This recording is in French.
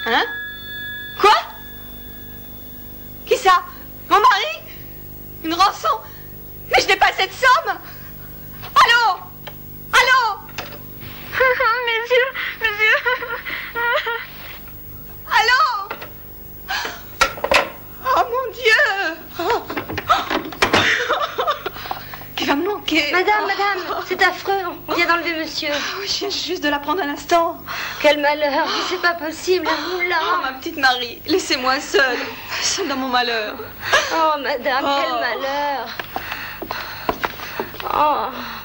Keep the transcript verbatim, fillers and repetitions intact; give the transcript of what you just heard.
Hein? Quoi? Qui ça? Mon mari? Une rançon? Mais je n'ai pas cette somme! Allô? Allô? Monsieur, monsieur. Allô? Oh mon Dieu! Qui va me manquer? Madame, madame, c'est affreux. On vient d'enlever monsieur. Oh, je viens juste de l'apprendre à l'instant. Quel malheur. Mais c'est pas possible, vous là. Oh, ma petite Marie, laissez-moi seule. Seule dans mon malheur. Oh, madame, Oh. quel malheur. Oh.